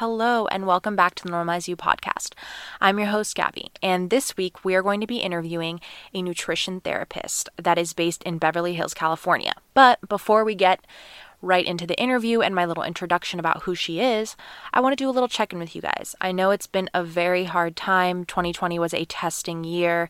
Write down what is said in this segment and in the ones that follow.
Hello, and welcome back to the Normalize You podcast. I'm your host, Gabby, and this week we are going to be interviewing a nutrition therapist that is based in Beverly Hills, California. But before we get right into the interview and my little introduction about who she is, I want to do a little check-in with you guys. I know it's been a very hard time. 2020 was a testing year.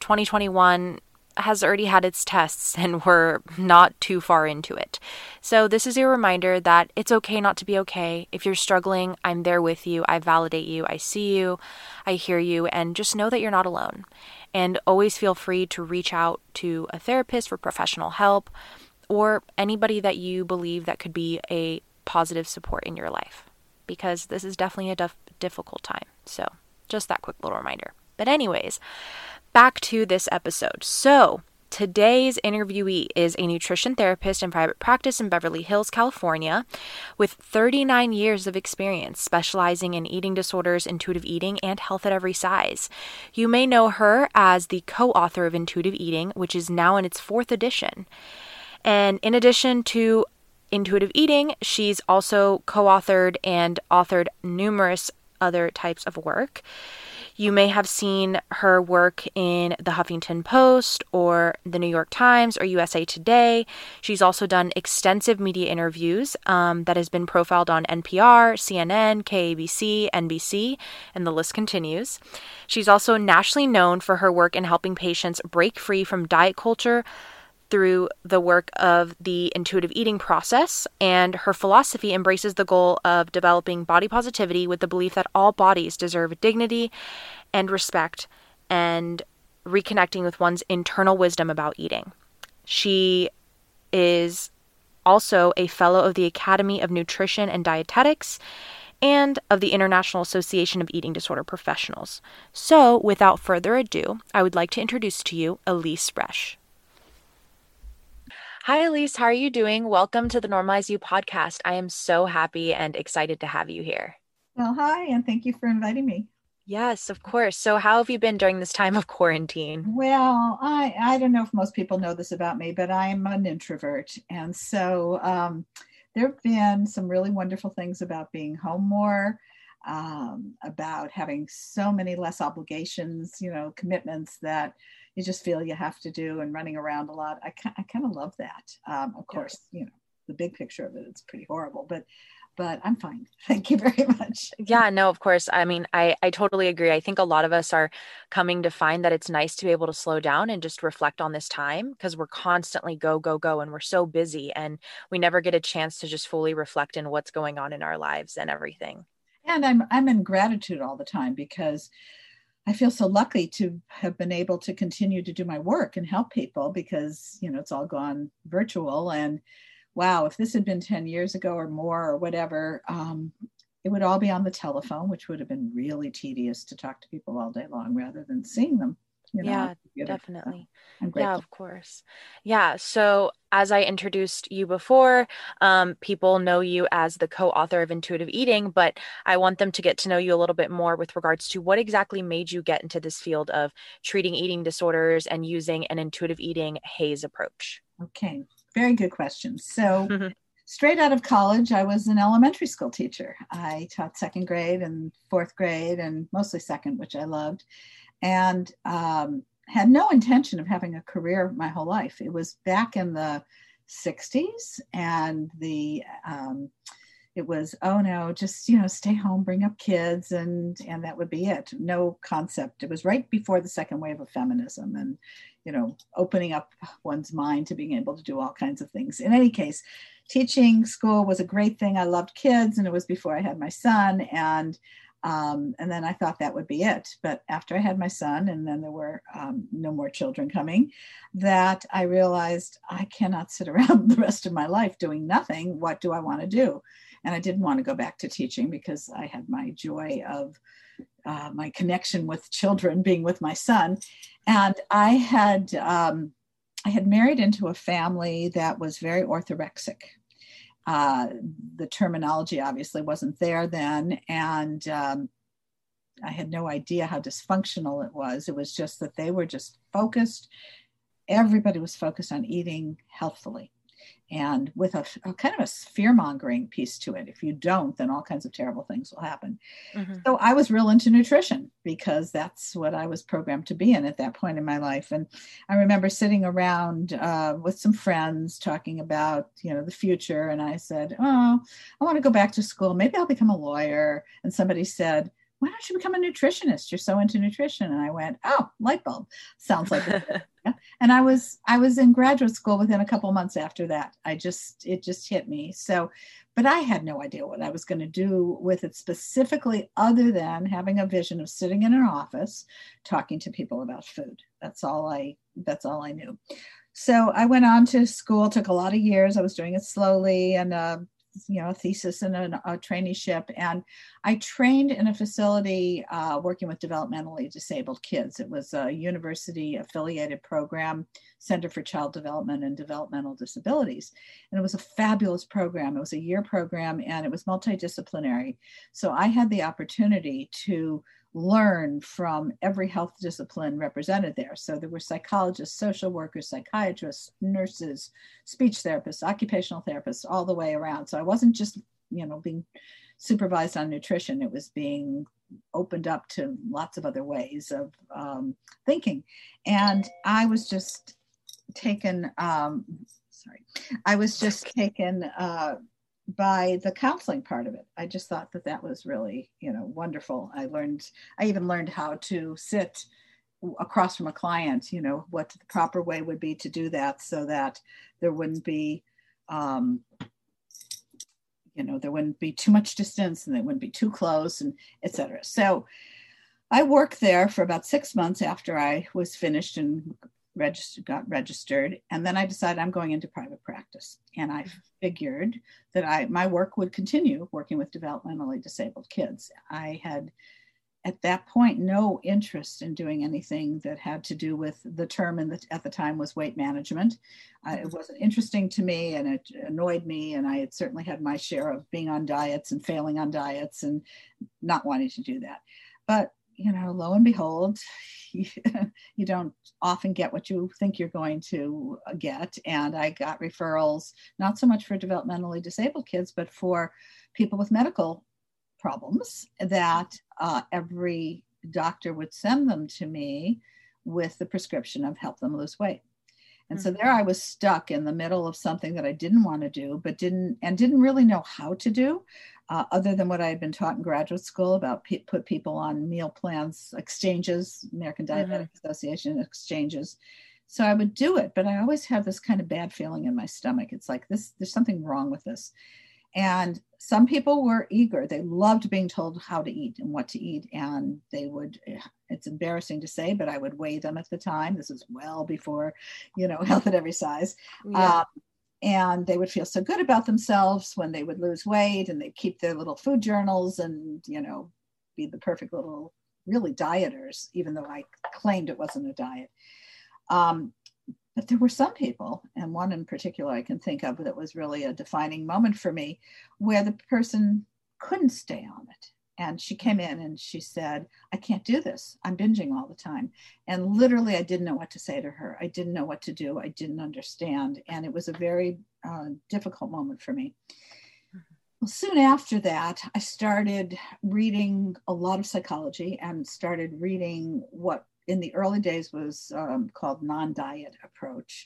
2021 has already had its tests and we're not too far into it. So this is a reminder that it's okay not to be okay. If you're struggling, I'm there with you. I validate you. I see you. I hear you. And just know that you're not alone. And always feel free to reach out to a therapist for professional help or anybody that you believe that could be a positive support in your life, because this is definitely a difficult time. So just that quick little reminder. But anyways, back to this episode. So today's interviewee is a nutrition therapist in private practice in Beverly Hills, California, with 39 years of experience specializing in eating disorders, intuitive eating, and health at every size. You may know her as the co-author of Intuitive Eating, which is now in its 4th edition. And in addition to Intuitive Eating, she's also co-authored and authored numerous other types of work. You may have seen her work in the Huffington Post or the New York Times or USA Today. She's also done extensive media interviews that has been profiled on NPR, CNN, KABC, NBC, and the list continues. She's also nationally known for her work in helping patients break free from diet culture through the work of the intuitive eating process, and her philosophy embraces the goal of developing body positivity with the belief that all bodies deserve dignity and respect, and reconnecting with one's internal wisdom about eating. She is also a fellow of the Academy of Nutrition and Dietetics and of the International Association of Eating Disorder Professionals. So, without further ado, I would like to introduce to you Elise Resch. Hi, Elise. How are you doing? Welcome to the Normalize You podcast. I am so happy and excited to have you here. Well, hi, and thank you for inviting me. Yes, of course. So how have you been during this time of quarantine? Well, I don't know if most people know this about me, but I'm an introvert. And so there have been some really wonderful things about being home more, about having so many less obligations, commitments that you just feel you have to do, and running around a lot. I kind of love that. Of course, the big picture of it, it's pretty horrible, but I'm fine. Thank you very much. Yeah, no, of course. I mean, I totally agree. I think a lot of us are coming to find that it's nice to be able to slow down and just reflect on this time, because we're constantly go, go, go, and we're so busy and we never get a chance to just fully reflect in what's going on in our lives and everything. And I'm in gratitude all the time, because I feel so lucky to have been able to continue to do my work and help people, because, it's all gone virtual. And wow, if this had been 10 years ago or more or whatever, it would all be on the telephone, which would have been really tedious to talk to people all day long rather than seeing them, on Yeah, the computer. So definitely. I'm Yeah, grateful. of course. Yeah. So as I introduced you before, people know you as the co-author of Intuitive Eating, but I want them to get to know you a little bit more with regards to what exactly made you get into this field of treating eating disorders and using an intuitive eating HAES approach. Okay, very good question. So straight out of college, I was an elementary school teacher. I taught 2nd grade and 4th grade, and mostly 2nd, which I loved, and had no intention of having a career my whole life. It was back in the 60s, and it was, oh no, just, stay home, bring up kids, and that would be it. No concept. It was right before the second wave of feminism, and opening up one's mind to being able to do all kinds of things. In any case, teaching school was a great thing. I loved kids, and it was before I had my son, and then I thought that would be it. But after I had my son, and then there were no more children coming, that I realized I cannot sit around the rest of my life doing nothing. What do I want to do? And I didn't want to go back to teaching, because I had my joy of my connection with children being with my son. And I had married into a family that was very orthorexic. The terminology obviously wasn't there then. And I had no idea how dysfunctional it was. It was just that they were just focused. Everybody was focused on eating healthfully. and with a kind of a fear-mongering piece to it. If you don't, then all kinds of terrible things will happen. Mm-hmm. So I was real into nutrition because that's what I was programmed to be in at that point in my life. And I remember sitting around with some friends talking about, the future. And I said, oh, I want to go back to school. Maybe I'll become a lawyer. And somebody said, why don't you become a nutritionist? You're so into nutrition. And I went, oh, light bulb. Sounds like it. And I was in graduate school within a couple of months after that. It just hit me. So, but I had no idea what I was going to do with it specifically, other than having a vision of sitting in an office talking to people about food. That's all I knew. So I went on to school, took a lot of years. I was doing it slowly, and a thesis and a traineeship. And I trained in a facility working with developmentally disabled kids. It was a university affiliated program, Center for Child Development and Developmental Disabilities. And it was a fabulous program. It was a year program, and it was multidisciplinary. So I had the opportunity to learn from every health discipline represented there. So there were psychologists, social workers, psychiatrists, nurses, speech therapists, occupational therapists, all the way around. So I wasn't just, being supervised on nutrition. It was being opened up to lots of other ways of thinking. And I was just taken, by the counseling part of it. I just thought that was really, wonderful. I even learned how to sit across from a client, what the proper way would be to do that, so that there wouldn't be, there wouldn't be too much distance, and they wouldn't be too close, and et cetera. So I worked there for about 6 months after I was finished and got registered. And then I decided I'm going into private practice. And I figured that my work would continue working with developmentally disabled kids. I had, at that point, no interest in doing anything that had to do with the term at the time was weight management. It wasn't interesting to me, and it annoyed me. And I had certainly had my share of being on diets and failing on diets and not wanting to do that. But lo and behold, you don't often get what you think you're going to get. And I got referrals, not so much for developmentally disabled kids, but for people with medical problems, that every doctor would send them to me with the prescription of help them lose weight. And so there I was stuck in the middle of something that I didn't want to do, but didn't really know how to do, other than what I had been taught in graduate school about put people on meal plans, exchanges, American Diabetic Association exchanges. So I would do it, but I always have this kind of bad feeling in my stomach. It's like there's something wrong with this. And some people were eager. They loved being told how to eat and what to eat. And it's embarrassing to say, but I would weigh them at the time. This is well before, Health at Every Size. Yeah. And they would feel so good about themselves when they would lose weight, and they'd keep their little food journals and, be the perfect little, really dieters, even though I claimed it wasn't a diet. But there were some people, and one in particular I can think of that was really a defining moment for me, where the person couldn't stay on it. And she came in and she said, I can't do this. I'm binging all the time. And literally, I didn't know what to say to her. I didn't know what to do. I didn't understand. And it was a very difficult moment for me. Well, soon after that, I started reading a lot of psychology and started reading what in the early days was called non-diet approach,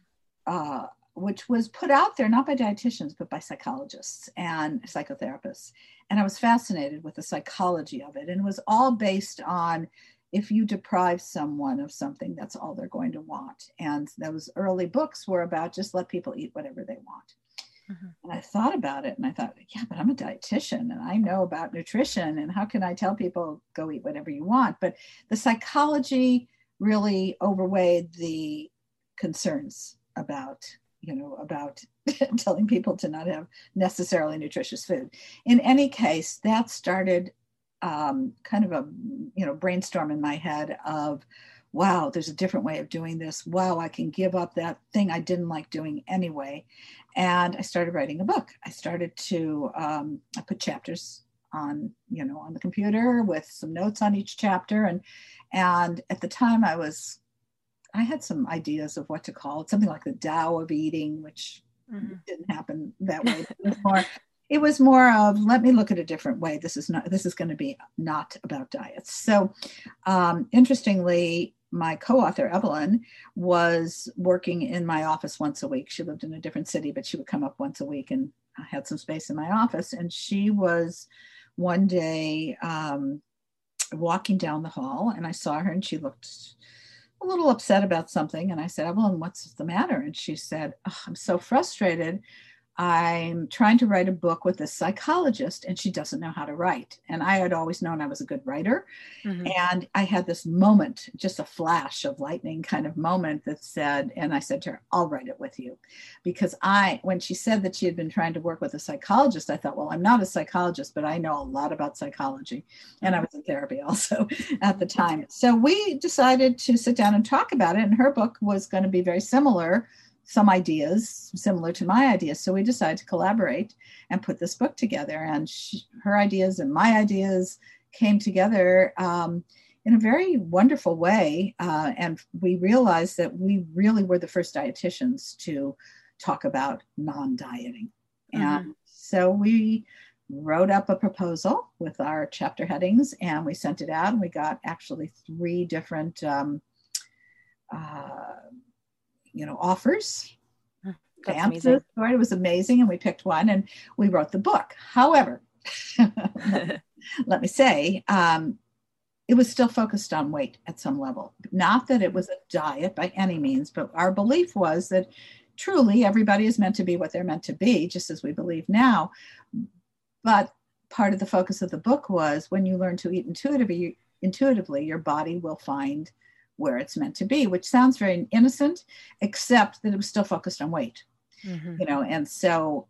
which was put out there not by dietitians, but by psychologists and psychotherapists. And I was fascinated with the psychology of it. And it was all based on, if you deprive someone of something, that's all they're going to want. And those early books were about just let people eat whatever they want. And I thought about it, and I thought, yeah, but I'm a dietitian and I know about nutrition, and how can I tell people go eat whatever you want? But the psychology really overweighed the concerns about telling people to not have necessarily nutritious food. In any case, that started kind of a brainstorm in my head of, wow, there's a different way of doing this. Wow, I can give up that thing I didn't like doing anyway. And I started writing a book. I started to, I put chapters on the computer with some notes on each chapter. And at the time I had some ideas of what to call it, something like the Tao of eating, which didn't happen that way. It was more of, let me look at a different way. This is going to be not about diets. So interestingly, my co-author, Evelyn, was working in my office once a week. She lived in a different city, but she would come up once a week, and I had some space in my office. And she was one day walking down the hall, and I saw her, and she looked a little upset about something. And I said, Evelyn, what's the matter? And she said, oh, I'm so frustrated. I'm trying to write a book with this psychologist, and she doesn't know how to write. And I had always known I was a good writer. And I had this moment, just a flash of lightning kind of moment that said, and I said to her, I'll write it with you. Because when she said that she had been trying to work with a psychologist, I thought, well, I'm not a psychologist, but I know a lot about psychology. And I was in therapy also at the time. So we decided to sit down and talk about it. And her book was going to be very similar, some ideas similar to my ideas. So we decided to collaborate and put this book together. And her ideas and my ideas came together in a very wonderful way. And we realized that we really were the first dietitians to talk about non-dieting. And so we wrote up a proposal with our chapter headings, and we sent it out, and we got actually 3 different offers. That's amazing. It was amazing, and we picked one, and we wrote the book. However, let me say, it was still focused on weight at some level. Not that it was a diet by any means, but our belief was that truly everybody is meant to be what they're meant to be, just as we believe now. But part of the focus of the book was, when you learn to eat intuitively, your body will find where it's meant to be, which sounds very innocent, except that it was still focused on weight, and so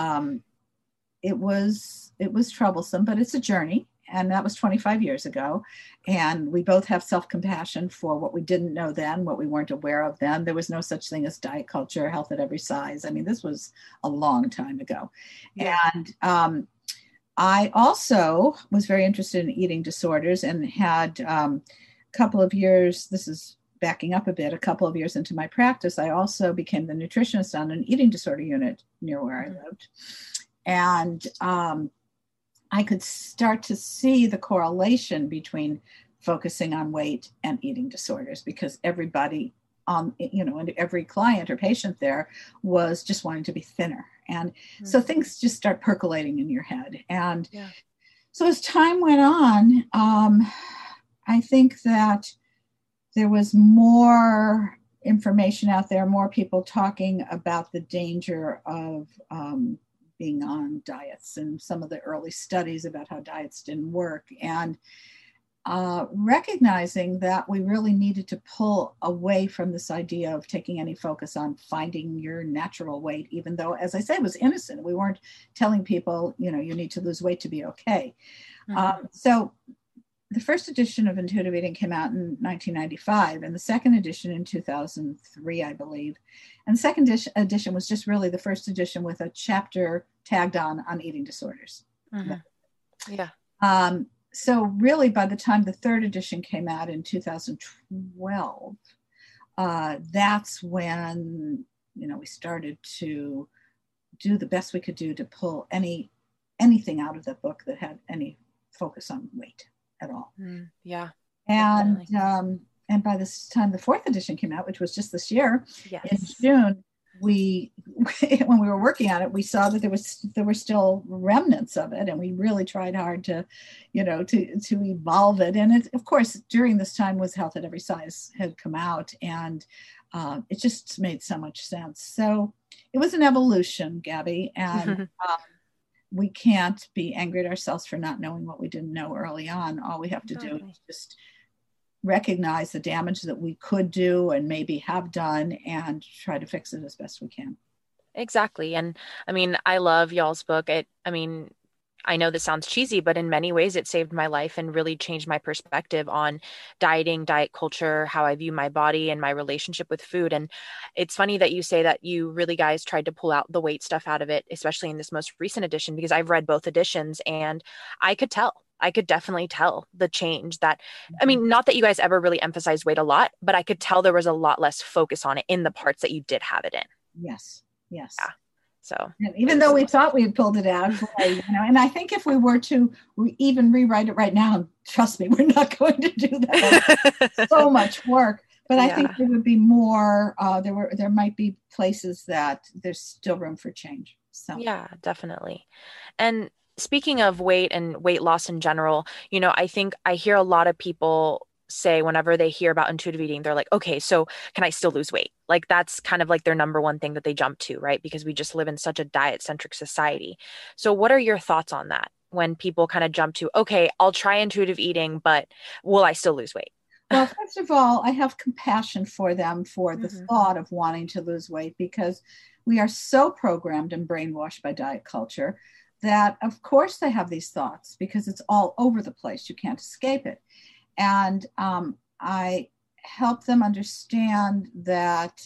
it was troublesome, but it's a journey. And that was 25 years ago. And we both have self-compassion for what we didn't know then, what we weren't aware of then. There was no such thing as diet culture, health at every size. I mean, this was a long time ago. Yeah. And I also was very interested in eating disorders, and had a couple of years, this is backing up a bit, a couple of years into my practice, I also became the nutritionist on an eating disorder unit near where I lived. And I could start to see the correlation between focusing on weight and eating disorders, because everybody and every client or patient there was just wanting to be thinner. And so things just start percolating in your head. And so as time went on, I think that there was more information out there, more people talking about the danger of being on diets, and some of the early studies about how diets didn't work, and recognizing that we really needed to pull away from this idea of taking any focus on finding your natural weight, even though, as I said, it was innocent. We weren't telling people, you need to lose weight to be okay. So the first edition of Intuitive Eating came out in 1995, and the second edition in 2003, I believe. And the second edition was just really the first edition with a chapter tagged on eating disorders. Yeah. So really, by the time the third edition came out in 2012, that's when, we started to do the best we could do to pull anything out of the book that had any focus on weight at all. Yeah. And by this time the fourth edition came out, which was just this year, in June, when we were working on it, we saw that there were still remnants of it, and we really tried hard to evolve it. And it, of course, during this time was Health at Every Size had come out, and it just made so much sense. So it was an evolution, Gabby, and we can't be angry at ourselves for not knowing what we didn't know early on. All we have to do is just recognize the damage that we could do and maybe have done, and try to fix it as best we can. Exactly. And I mean, I love y'all's book. I know this sounds cheesy, but in many ways it saved my life and really changed my perspective on dieting, diet culture, how I view my body and my relationship with food. And it's funny that you say that you really guys tried to pull out the weight stuff out of it, especially in this most recent edition, because I've read both editions and I could definitely tell the change that, I mean, not that you guys ever really emphasized weight a lot, but I could tell there was a lot less focus on it in the parts that you did have it in. Yes. Yeah. So and even though we thought we had pulled it out, boy, and I think if we were to even rewrite it right now, trust me, we're not going to do that. So much work. But I think there would be more. There might be places that there's still room for change. So yeah, definitely. And speaking of weight and weight loss in general, I think I hear a lot of people say whenever they hear about intuitive eating, they're like, okay, so can I still lose weight? Like that's kind of like their number one thing that they jump to, right? Because we just live in such a diet-centric society. So what are your thoughts on that when people kind of jump to, okay, I'll try intuitive eating, but will I still lose weight? well, first of all, I have compassion for them for the Hmm. thought of wanting to lose weight because we are so programmed and brainwashed by diet culture that, of course, they have these thoughts because it's all over the place. You can't escape it. And I help them understand that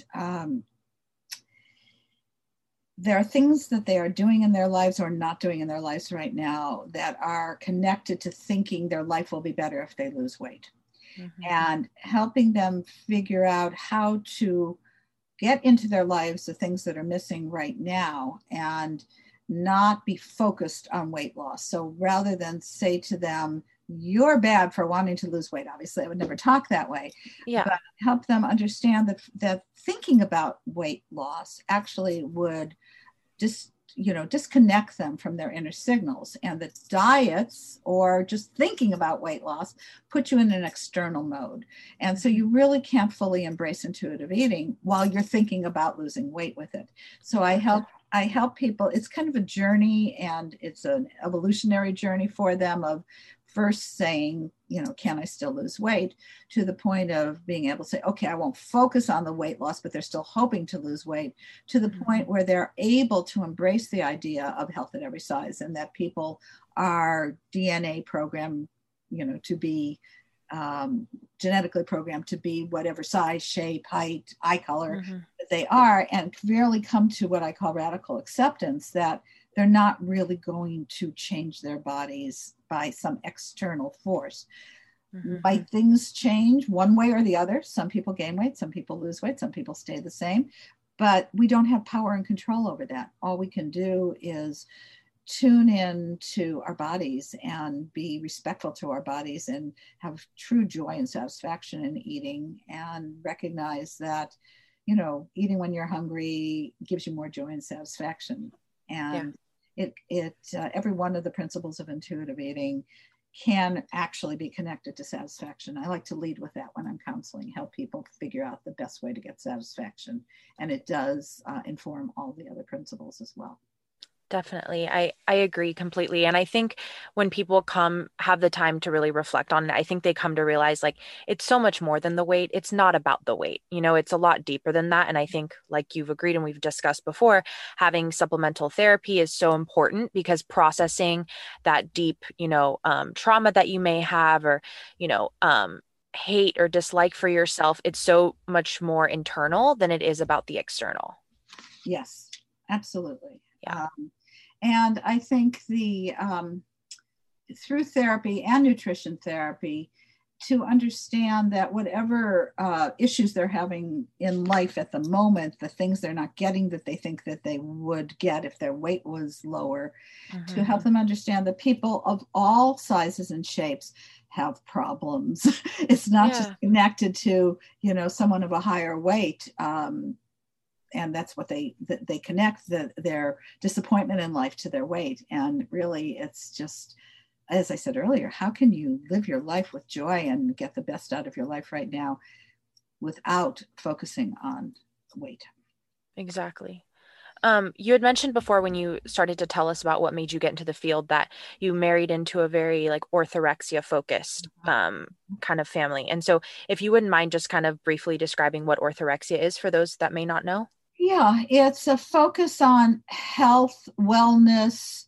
there are things that they are doing in their lives or not doing in their lives right now that are connected to thinking their life will be better if they lose weight, Hmm. and helping them figure out how to get into their lives the things that are missing right now and not be focused on weight loss. So rather than say to them, you're bad for wanting to lose weight, obviously I would never talk that way, Yeah. but help them understand that thinking about weight loss actually would just disconnect them from their inner signals, and that diets or just thinking about weight loss put you in an external mode, and so you really can't fully embrace intuitive eating while you're thinking about losing weight with it. So I help people. It's kind of a journey, and it's an evolutionary journey for them of first saying, can I still lose weight, to the point of being able to say, okay, I won't focus on the weight loss, but they're still hoping to lose weight, to the point where they're able to embrace the idea of health at every size, and that people are DNA programmed, to be genetically programmed to be whatever size, shape, height, eye color Hmm. that they are, and really come to what I call radical acceptance that they're not really going to change their bodies by some external force. Hmm. Might things change one way or the other? Some people gain weight, some people lose weight, some people stay the same, but we don't have power and control over that. All we can do is tune in to our bodies and be respectful to our bodies and have true joy and satisfaction in eating, and recognize that eating when you're hungry gives you more joy and satisfaction. Yeah. And every one of the principles of intuitive eating can actually be connected to satisfaction. I like to lead with that when I'm counseling, help people figure out the best way to get satisfaction, and it does inform all the other principles as well. Definitely. I agree completely. And I think when people have the time to really reflect on it, I think they come to realize like it's so much more than the weight. It's not about the weight. It's a lot deeper than that. And I think, like you've agreed and we've discussed before, having supplemental therapy is so important because processing that deep, trauma that you may have, or, hate or dislike for yourself, it's so much more internal than it is about the external. Yes, absolutely. Yeah. And I think through therapy and nutrition therapy, to understand that whatever issues they're having in life at the moment, the things they're not getting that they think that they would get if their weight was lower, to Hmm. help them understand that people of all sizes and shapes have problems. It's not just Yeah. connected to, someone of a higher weight. And that's what they connect their disappointment in life to their weight. And really, it's just, as I said earlier, how can you live your life with joy and get the best out of your life right now without focusing on weight? Exactly. You had mentioned before when you started to tell us about what made you get into the field that you married into a very like orthorexia focused kind of family. And so if you wouldn't mind just kind of briefly describing what orthorexia is for those that may not know. Yeah, it's a focus on health, wellness,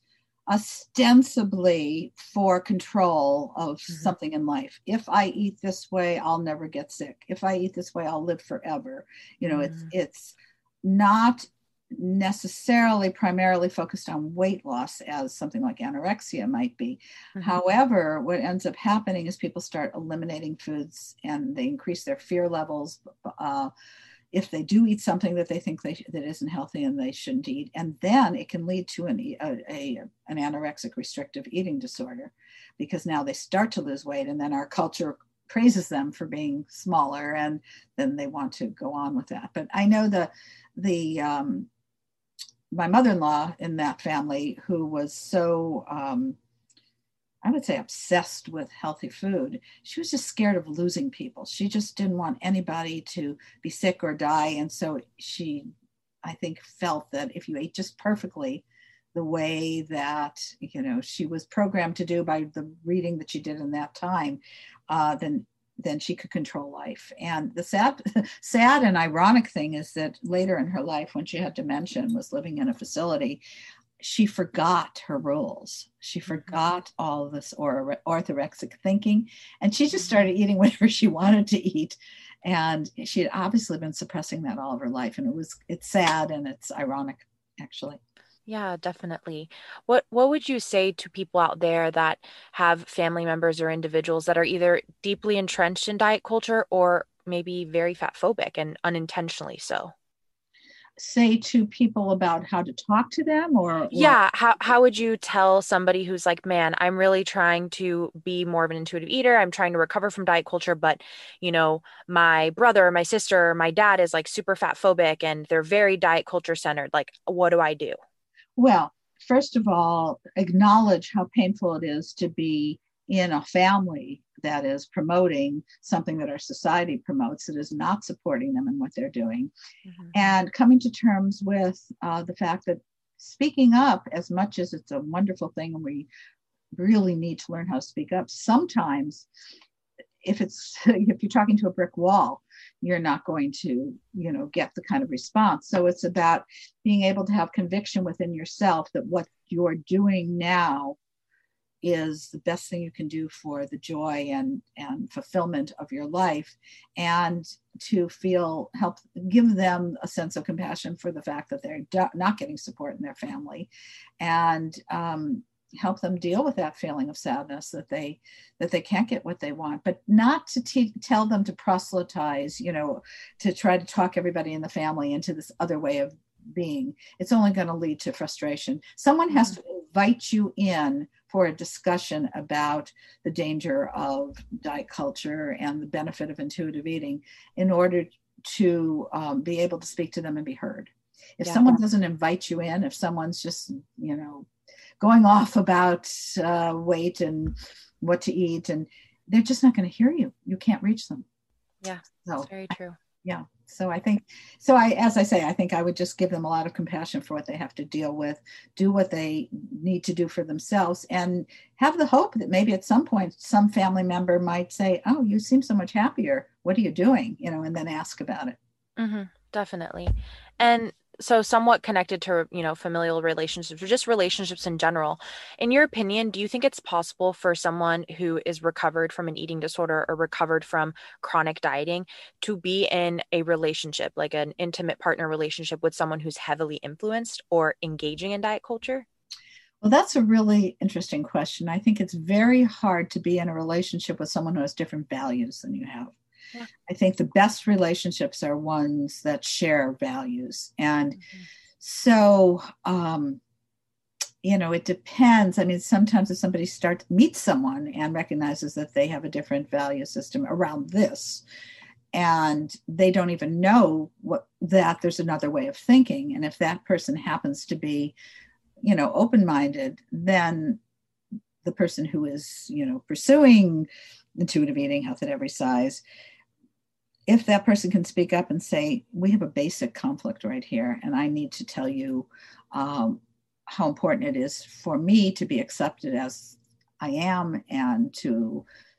ostensibly for control of Hmm. something in life. If I eat this way, I'll never get sick. If I eat this way, I'll live forever. It's not necessarily primarily focused on weight loss as something like anorexia might be. Hmm. However, what ends up happening is people start eliminating foods and they increase their fear levels. if they do eat something that they think that isn't healthy and they shouldn't eat. And then it can lead to an anorexic restrictive eating disorder, because now they start to lose weight, and then our culture praises them for being smaller, and then they want to go on with that. But I know my mother-in-law in that family, who was so I would say obsessed with healthy food, she was just scared of losing people. She just didn't want anybody to be sick or die. And so she, I think, felt that if you ate just perfectly the way that, she was programmed to do by the reading that she did in that time, then she could control life. And the sad and ironic thing is that later in her life, when she had dementia and was living in a facility, she forgot her rules. She forgot all of this orthorexic thinking, and she just started eating whatever she wanted to eat. And she had obviously been suppressing that all of her life. And it's sad and it's ironic, actually. Yeah, definitely. What would you say to people out there that have family members or individuals that are either deeply entrenched in diet culture or maybe very fat phobic and unintentionally so? Say to people about how to talk to them, or Yeah, how would you tell somebody who's like, man, I'm really trying to be more of an intuitive eater. I'm trying to recover from diet culture, but my brother, my sister, my dad is like super fat phobic and they're very diet culture centered. Like, what do I do? Well, first of all, acknowledge how painful it is to be in a family that is promoting something that our society promotes, that is not supporting them in what they're doing. Mm-hmm. And coming to terms with the fact that speaking up, as much as it's a wonderful thing and we really need to learn how to speak up, sometimes if you're talking to a brick wall, you're not going to, get the kind of response. So it's about being able to have conviction within yourself that what you're doing now is the best thing you can do for the joy and fulfillment of your life, and to give them a sense of compassion for the fact that they're not getting support in their family, and help them deal with that feeling of sadness that they can't get what they want, but not to tell them to proselytize, to try to talk everybody in the family into this other way of being. It's only going to lead to frustration. Someone has to invite you in for a discussion about the danger of diet culture and the benefit of intuitive eating in order to be able to speak to them and be heard. If someone doesn't invite you in, if someone's just, going off about weight and what to eat, and they're just not going to hear you. You can't reach them. Yeah, that's very true. Yeah. So I think, as I say, I think I would just give them a lot of compassion for what they have to deal with, do what they need to do for themselves, and have the hope that maybe at some point, some family member might say, oh, you seem so much happier. What are you doing? And then ask about it. Mm-hmm, definitely. And so somewhat connected to, familial relationships or just relationships in general. In your opinion, do you think it's possible for someone who is recovered from an eating disorder or recovered from chronic dieting to be in a relationship, like an intimate partner relationship with someone who's heavily influenced or engaging in diet culture? Well, that's a really interesting question. I think it's very hard to be in a relationship with someone who has different values than you have. Yeah. I think the best relationships are ones that share values. And so, it depends. I mean, sometimes if somebody meets someone and recognizes that they have a different value system around this, and they don't even know that there's another way of thinking. And if that person happens to be, open-minded, then the person who is, pursuing intuitive eating, health at every size, if that person can speak up and say, we have a basic conflict right here, and I need to tell you how important it is for me to be accepted as I am, and to,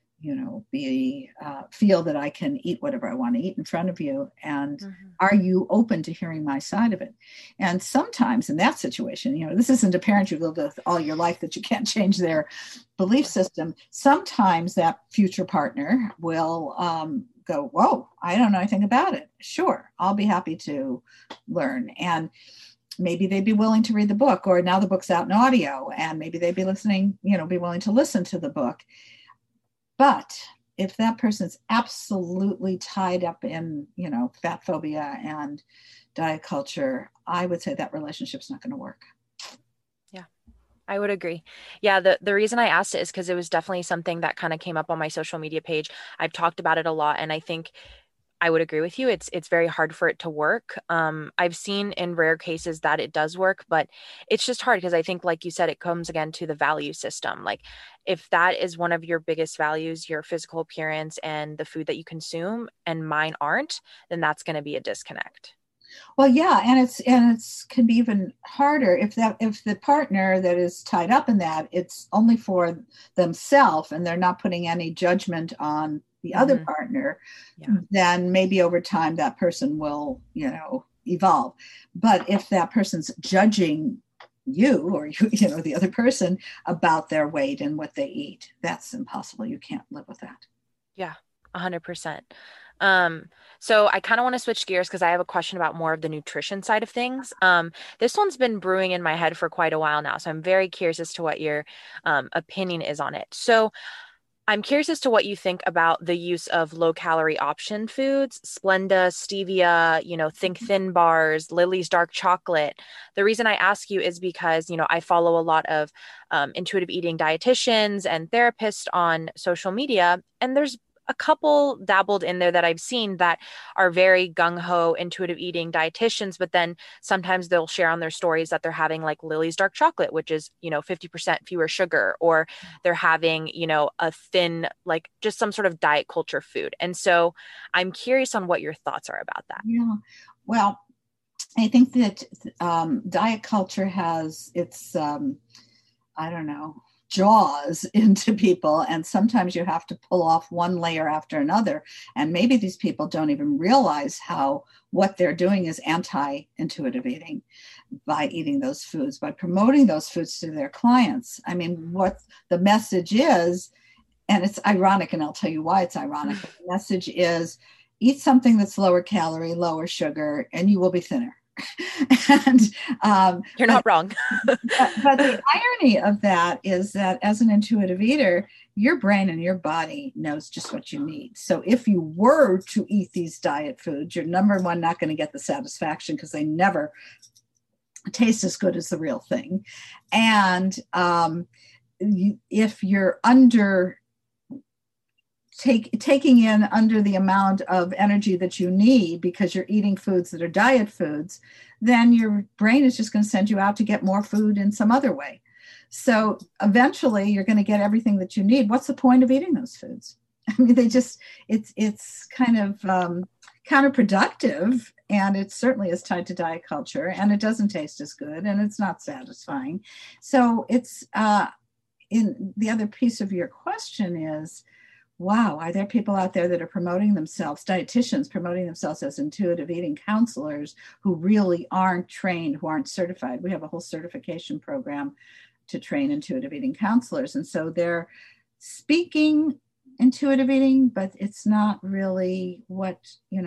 feel that I can eat whatever I want to eat in front of you. And are you open to hearing my side of it? And sometimes in that situation, this isn't a parent you live with all your life that you can't change their belief system. Sometimes that future partner will go, whoa, I don't know anything about it. Sure, I'll be happy to learn. And maybe they'd be willing to read the book, or now the book's out in audio, and maybe they'd be willing to listen to the book. But if that person's absolutely tied up in, fat phobia and diet culture, I would say that relationship's not going to work. Yeah, I would agree. Yeah, the reason I asked it is because it was definitely something that kind of came up on my social media page. I've talked about it a lot, and I think I would agree with you. It's very hard for it to work. I've seen in rare cases that it does work, but it's just hard because I think, like you said, it comes again to the value system. Like if that is one of your biggest values, your physical appearance and the food that you consume, and mine aren't, then that's going to be a disconnect. Well, yeah, and it's can be even harder if the partner that is tied up in that, it's only for themselves and they're not putting any judgment on the other Hmm. partner, Yeah. then maybe over time that person will, evolve. But if that person's judging you or the other person about their weight and what they eat, that's impossible. You can't live with that. Yeah, 100%. Um, so I kind of want to switch gears because I have a question about more of the nutrition side of things. This one's been brewing in my head for quite a while now, so I'm very curious as to what your opinion is on it. So I'm curious as to what you think about the use of low calorie option foods, Splenda, stevia, Think Thin bars, Lily's dark chocolate. The reason I ask you is because, I follow a lot of intuitive eating dietitians and therapists on social media, and there's a couple dabbled in there that I've seen that are very gung ho intuitive eating dietitians, but then sometimes they'll share on their stories that they're having like Lily's dark chocolate, which is, 50% fewer sugar, or they're having, a thin, like just some sort of diet culture food. And so I'm curious on what your thoughts are about that. Yeah. Well, I think that diet culture has its, I don't know, jaws into people. And sometimes you have to pull off one layer after another. And maybe these people don't even realize how what they're doing is anti intuitive eating by eating those foods, by promoting those foods to their clients. I mean, what the message is, and it's ironic, and I'll tell you why it's ironic. The message is eat something that's lower calorie, lower sugar, and you will be thinner. and You're but not wrong. but the irony of that is that as an intuitive eater, your brain and your body knows just what you need. So if you were to eat these diet foods, you're number one not going to get the satisfaction because they never taste as good as the real thing. And if you're taking in under the amount of energy that you need because you're eating foods that are diet foods, then your brain is just going to send you out to get more food in some other way. So eventually you're going to get everything that you need. What's the point of eating those foods? I mean, it's kind of counterproductive, and it certainly is tied to diet culture, and it doesn't taste as good, and it's not satisfying. So it's in the other piece of your question is, wow, are there people out there that are promoting themselves, dietitians promoting themselves as intuitive eating counselors who really aren't trained, who aren't certified? We have a whole certification program to train intuitive eating counselors. And so they're speaking intuitive eating, but it's not really what,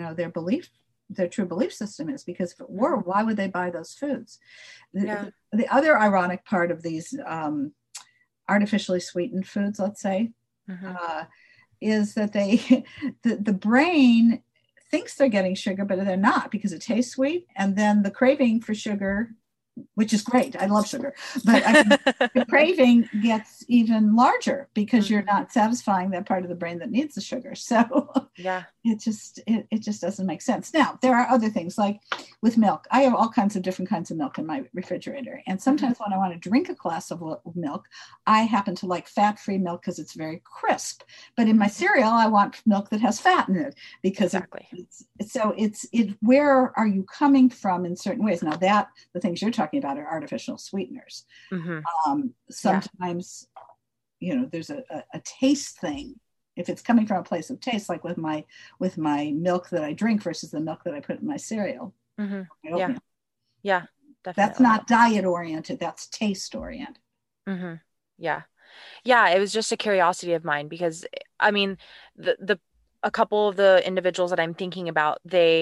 their true belief system is, because if it were, why would they buy those foods? Yeah. The other ironic part of these artificially sweetened foods, let's say, Mm-hmm. is that the brain thinks they're getting sugar, but they're not, because it tastes sweet. And then the craving for sugar, which is great, I love sugar, but I mean, the craving gets even larger because you're not satisfying that part of the brain that needs the sugar. So Yeah. it just doesn't make sense. Now, there are other things, like with milk. I have all kinds of different kinds of milk in my refrigerator. And sometimes when I want to drink a glass of milk, I happen to like fat-free milk because it's very crisp. But in my cereal, I want milk that has fat in it because Exactly. it's where are you coming from in certain ways? Now that the things you're talking about are artificial sweeteners. Mm-hmm. Sometimes, there's a taste thing. If it's coming from a place of taste, like with my milk that I drink versus the milk that I put in my cereal. Mm-hmm. My Yeah. Yeah. That's Definitely. not diet oriented. That's taste oriented. Mm-hmm. Yeah. Yeah, it was just a curiosity of mine because I mean, the a couple of the individuals that I'm thinking about, they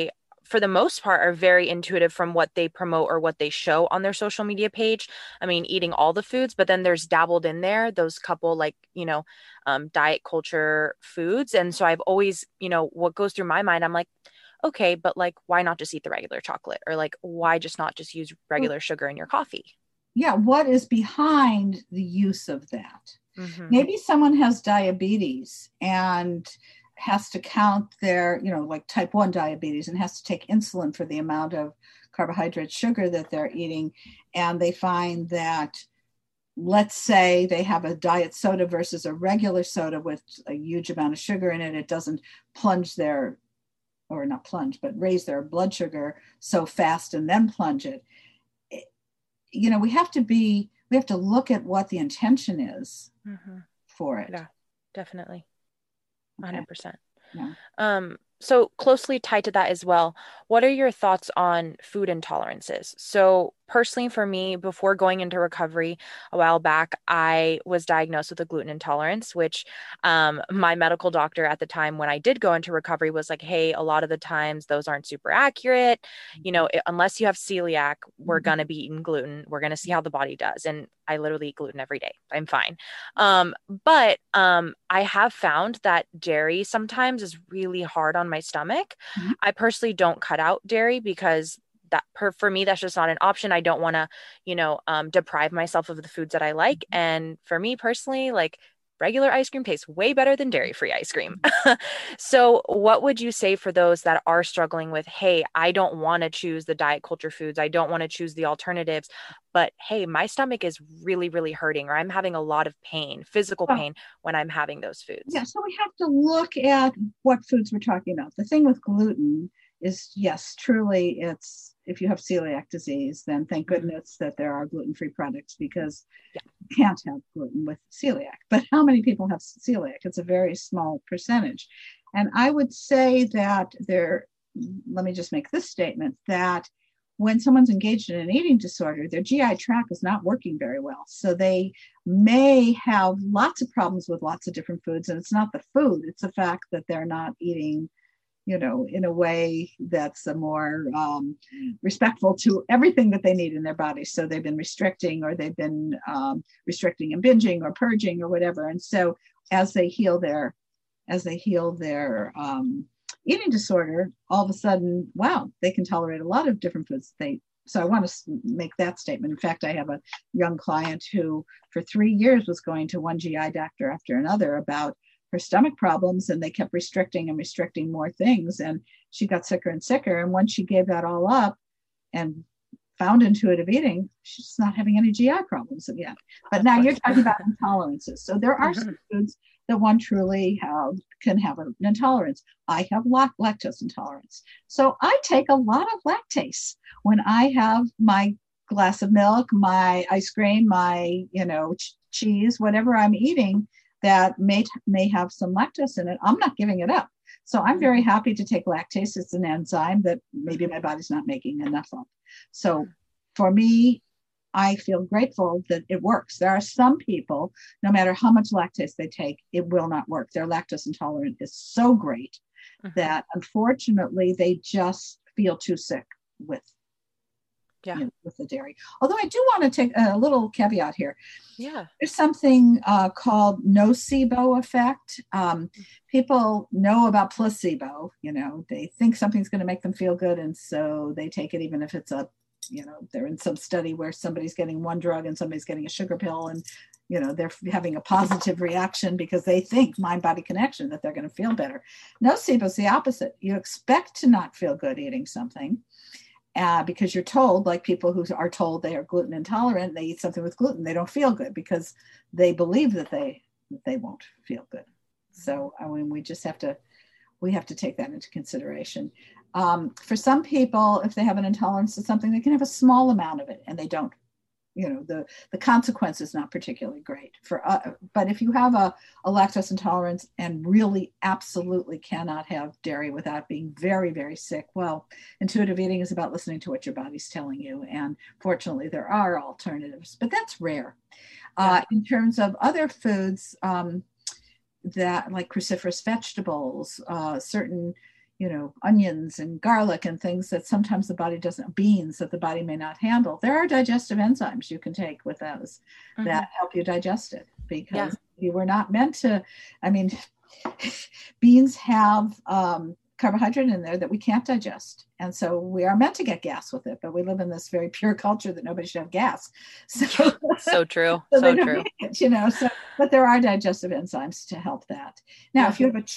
for the most part, are very intuitive from what they promote or what they show on their social media page. I mean, eating all the foods, but then there's dabbled in there, those couple like, diet culture foods. And so I've always, what goes through my mind, I'm like, okay, but like, why not just eat the regular chocolate? Or like, why just not just use regular sugar in your coffee? Yeah, what is behind the use of that? Mm-hmm. Maybe someone has diabetes and has to count their, like type 1 diabetes, and has to take insulin for the amount of carbohydrate sugar that they're eating. And they find that, let's say they have a diet soda versus a regular soda with a huge amount of sugar in it. It doesn't plunge their, or not plunge, but raise their blood sugar so fast and then plunge it. We have to look at what the intention is for it. Yeah, definitely. 100%. Okay. Yeah. So closely tied to that as well, what are your thoughts on food intolerances? So personally for me, before going into recovery a while back, I was diagnosed with a gluten intolerance, which my medical doctor at the time when I did go into recovery was like, hey, a lot of the times those aren't super accurate. Unless you have celiac, we're going to be eating gluten. We're going to see how the body does. And I literally eat gluten every day. I'm fine. But I have found that dairy sometimes is really hard on my stomach. Mm-hmm. I personally don't cut out dairy because for me, that's just not an option. I don't want to, deprive myself of the foods that I like. And for me personally, like regular ice cream tastes way better than dairy-free ice cream. So what would you say for those that are struggling with, hey, I don't want to choose the diet culture foods. I don't want to choose the alternatives, but hey, my stomach is really, really hurting, or I'm having a lot of pain, physical pain when I'm having those foods. Yeah. So we have to look at what foods we're talking about. The thing with gluten is, yes, truly, it's, if you have celiac disease, then thank goodness that there are gluten-free products, because you can't have gluten with celiac. But how many people have celiac? It's a very small percentage. And I would say that let me just make this statement, that when someone's engaged in an eating disorder, their GI tract is not working very well. So they may have lots of problems with lots of different foods. And it's not the food, it's the fact that they're not eating in a way that's a more respectful to everything that they need in their body. So they've been restricting, or they've been restricting and binging or purging or whatever. And so as they heal their eating disorder, all of a sudden, wow, they can tolerate a lot of different foods. So I want to make that statement. In fact, I have a young client who for 3 years was going to one GI doctor after another about her stomach problems, and they kept restricting and restricting more things, and she got sicker and sicker. And once she gave that all up and found intuitive eating, she's not having any GI problems again. But now you're talking about intolerances. So there are some foods that one truly can have an intolerance. I have lactose intolerance. So I take a lot of lactase when I have my glass of milk, my ice cream, my cheese, whatever I'm eating that may have some lactose in it. I'm not giving it up. So I'm very happy to take lactase. It's an enzyme that maybe my body's not making enough of. So for me, I feel grateful that it works. There are some people, no matter how much lactase they take, it will not work. Their lactose intolerance is so great that unfortunately they just feel too sick with the dairy. Although I do want to take a little caveat here. Yeah. There's something called nocebo effect. People know about placebo. They think something's going to make them feel good, and so they take it, even if it's they're in some study where somebody's getting one drug and somebody's getting a sugar pill, and they're having a positive reaction because they think mind-body connection, that they're going to feel better. Nocebo is the opposite. You expect to not feel good eating something. Because you're told, like people who are told they are gluten intolerant, they eat something with gluten, they don't feel good because they believe that they won't feel good. So I mean, we have to take that into consideration. For some people, if they have an intolerance to something, they can have a small amount of it, and they don't. The consequence is not particularly great but if you have a lactose intolerance and really absolutely cannot have dairy without being very, very sick, well, intuitive eating is about listening to what your body's telling you. And fortunately, there are alternatives, but that's rare. In terms of other foods that like cruciferous vegetables, certain onions and garlic and things that sometimes the body doesn't, beans that the body may not handle. There are digestive enzymes you can take with those that help you digest it, because you were not meant to, I mean, beans have carbohydrate in there that we can't digest. And so we are meant to get gas with it, but we live in this very pure culture that nobody should have gas. So, so true. So true. But there are digestive enzymes to help that. Now, if you have a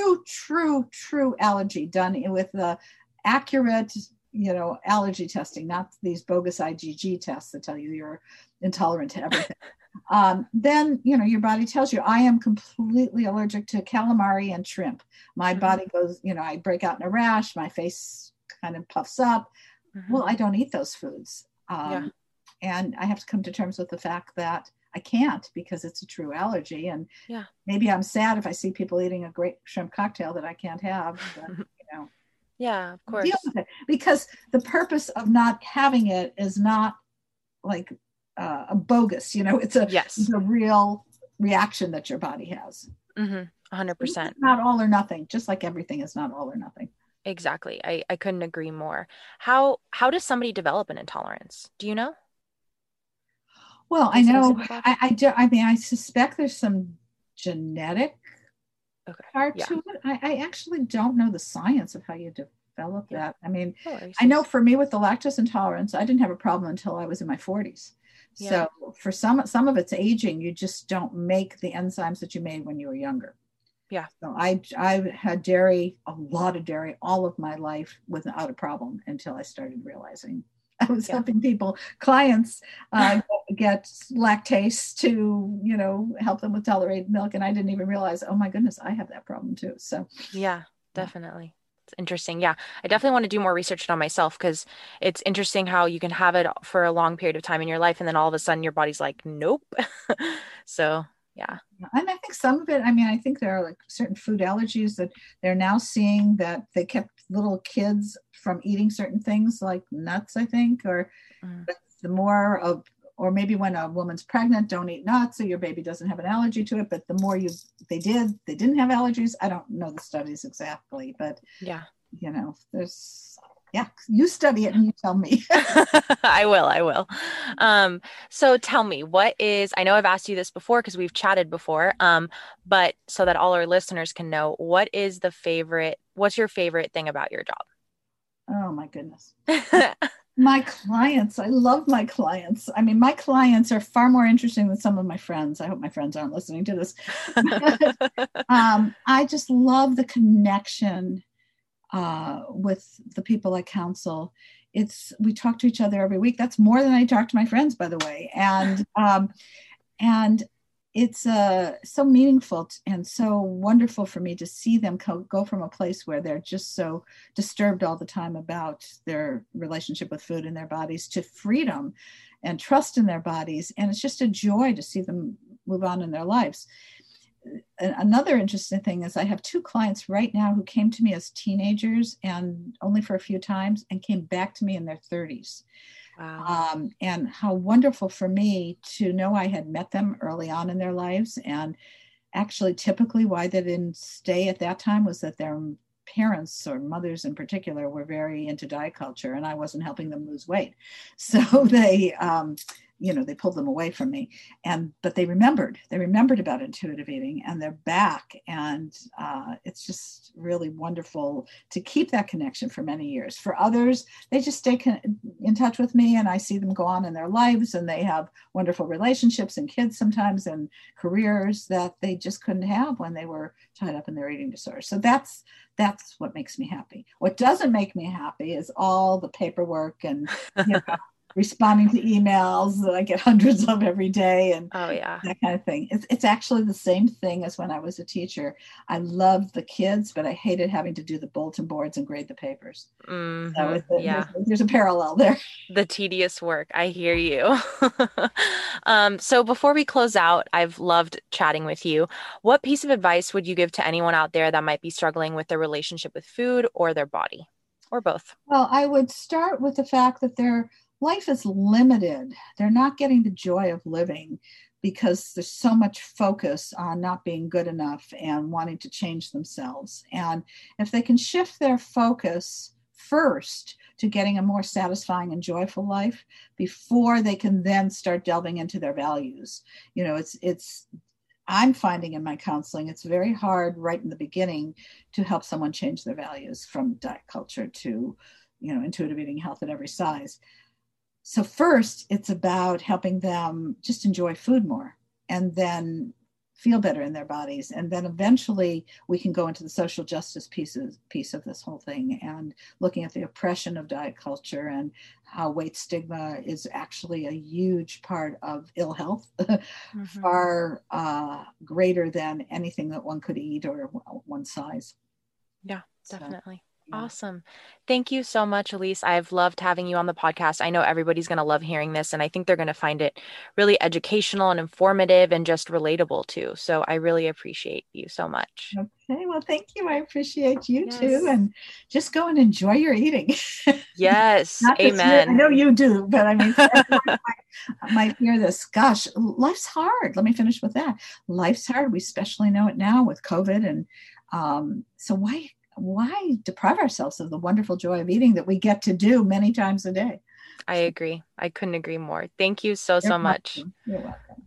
true allergy done with the accurate, allergy testing, not these bogus IgG tests that tell you you're intolerant to everything. Then, your body tells you, I am completely allergic to calamari and shrimp. My body goes, I break out in a rash, my face kind of puffs up. Well, I don't eat those foods. And I have to come to terms with the fact that I can't, because it's a true allergy. And maybe I'm sad if I see people eating a great shrimp cocktail that I can't have, but, Yeah, of course. Deal with it. Because the purpose of not having it is not like a bogus, it's a real reaction that your body has. 100%. It's not all or nothing, just like everything is not all or nothing. Exactly. I couldn't agree more. How does somebody develop an intolerance? Do you know? Well, I know, I suspect there's some genetic part to it. I actually don't know the science of how you develop that. I mean, I know for me with the lactose intolerance, I didn't have a problem until I was in my 40s. So for some of it's aging, you just don't make the enzymes that you made when you were younger. Yeah. So I had dairy, a lot of dairy, all of my life without a problem until I started realizing I was helping clients get lactase to, help them with tolerated milk. And I didn't even realize, oh my goodness, I have that problem too. So yeah, definitely. It's interesting. Yeah. I definitely want to do more research on myself, because it's interesting how you can have it for a long period of time in your life, and then all of a sudden your body's like, nope. So yeah. And I think some of it, I think there are like certain food allergies that they're now seeing that they kept little kids from eating certain things like nuts, I think, or the more of, or maybe when a woman's pregnant, don't eat nuts so your baby doesn't have an allergy to it. But the more they didn't have allergies. I don't know the studies exactly, but there's, you study it and you tell me. I will. So tell me, I know I've asked you this before because we've chatted before, but so that all our listeners can know, what's your favorite thing about your job? Oh my goodness. My clients, I love my clients. My clients are far more interesting than some of my friends. I hope my friends aren't listening to this. I just love the connection with the people I counsel. We talk to each other every week. That's more than I talk to my friends, by the way. And it's so meaningful and so wonderful for me to see them go from a place where they're just so disturbed all the time about their relationship with food and their bodies to freedom and trust in their bodies. And it's just a joy to see them move on in their lives. Another interesting thing is I have 2 clients right now who came to me as teenagers and only for a few times, and came back to me in their 30s. Wow. And how wonderful for me to know I had met them early on in their lives. And actually, typically why they didn't stay at that time was that their parents, or mothers in particular, were very into diet culture, and I wasn't helping them lose weight. So they pulled them away from me. But they remembered about intuitive eating, and they're back. And it's just really wonderful to keep that connection for many years. For others, they just stay in touch with me, and I see them go on in their lives, and they have wonderful relationships and kids sometimes, and careers that they just couldn't have when they were tied up in their eating disorder. So that's what makes me happy. What doesn't make me happy is all the paperwork and responding to emails that I get hundreds of every day, and that kind of thing. It's actually the same thing as when I was a teacher. I loved the kids, but I hated having to do the bulletin boards and grade the papers. So there's a parallel there. The tedious work. I hear you. So before we close out, I've loved chatting with you. What piece of advice would you give to anyone out there that might be struggling with their relationship with food or their body, or both? Well, I would start with the fact that their life is limited. They're not getting the joy of living because there's so much focus on not being good enough and wanting to change themselves. And if they can shift their focus first to getting a more satisfying and joyful life before they can then start delving into their values. It's I'm finding in my counseling, it's very hard right in the beginning to help someone change their values from diet culture to, intuitive eating, health at every size. So first, it's about helping them just enjoy food more and then feel better in their bodies. And then eventually we can go into the social justice piece of this whole thing and looking at the oppression of diet culture and how weight stigma is actually a huge part of ill health, far greater than anything that one could eat or one size. Yeah, definitely. So, awesome. Thank you so much, Elise. I've loved having you on the podcast. I know everybody's going to love hearing this, and I think they're going to find it really educational and informative and just relatable too. So I really appreciate you so much. Okay, well, thank you. I appreciate you too. And just go and enjoy your eating. Yes. Amen. I know you do, but I mean, I might hear this. Gosh, life's hard. Let me finish with that. Life's hard. We especially know it now with COVID. And so why deprive ourselves of the wonderful joy of eating that we get to do many times a day? I agree. I couldn't agree more. Thank you so much. You're welcome.